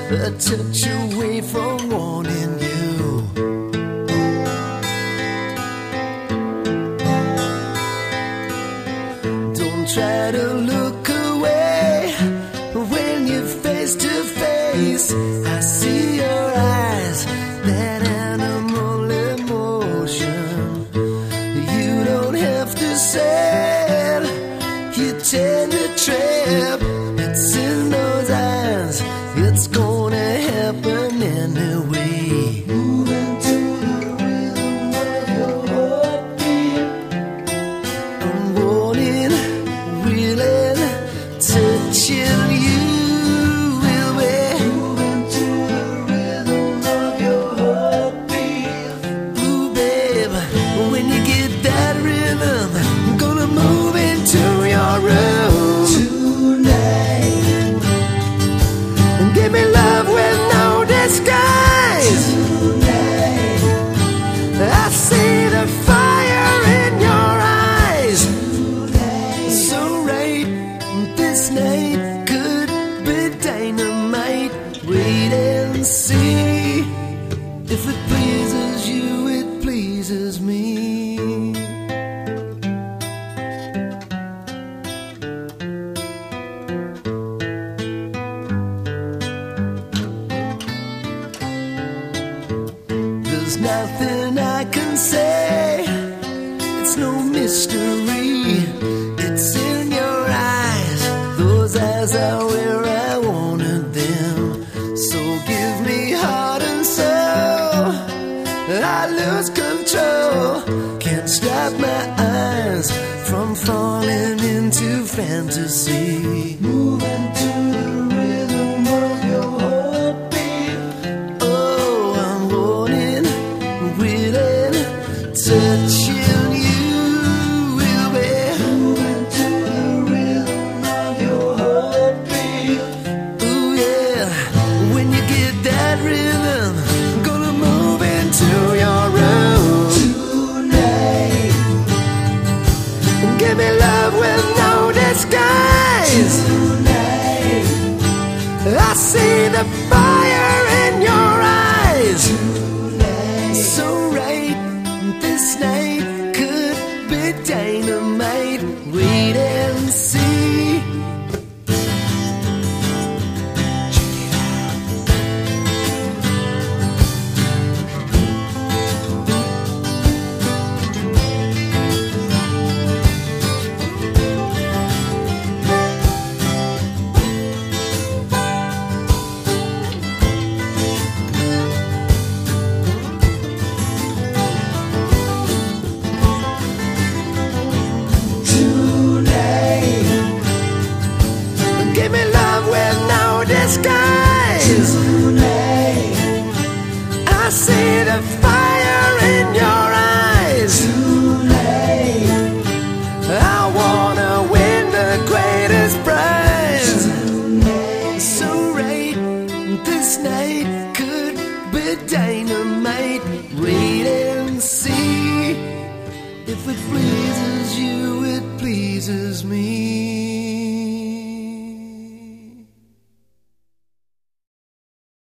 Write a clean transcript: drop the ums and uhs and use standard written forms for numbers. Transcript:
a touch away from wanting you. Don't try to look away when you're face to face. I see your eyes, that animal emotion. You don't have to say it, you tend to trip. It's in those eyes, it's gonna happen anyway. Moving to the rhythm of your heartbeat. I'm wanting, willing, touching you. Will be moving to the rhythm of your heartbeat. Ooh, babe, when you get that rhythm, I'm gonna move into your room tonight. And give me love with no disguise. Tonight, I see the fire in your eyes. Tonight, so right, this night could be dynamite. Wait and see. If it pleases you, it pleases me. There's nothing I can say, it's no mystery. It's in your eyes, those eyes are where I wanted them. So give me heart and soul, I lose control. Can't stop my eyes from falling into fantasy. Moving to the rhythm of your heartbeat. Oh, I'm wanting, willing, touching you. Will be moving to the rhythm of your heartbeat. Ooh yeah, when you get that rhythm, I'm gonna move into your room tonight. And give me love with no disguise. Tonight, I see the fire in your eyes. Tonight, so right, this night could be dynamite. Wait and see. Give me love with no disguise. Tonight, I see the fire in your eyes. Tonight, I wanna win the greatest prize. Tonight, so right, this night could be dynamite. Wait and see. If it pleases you, it pleases me.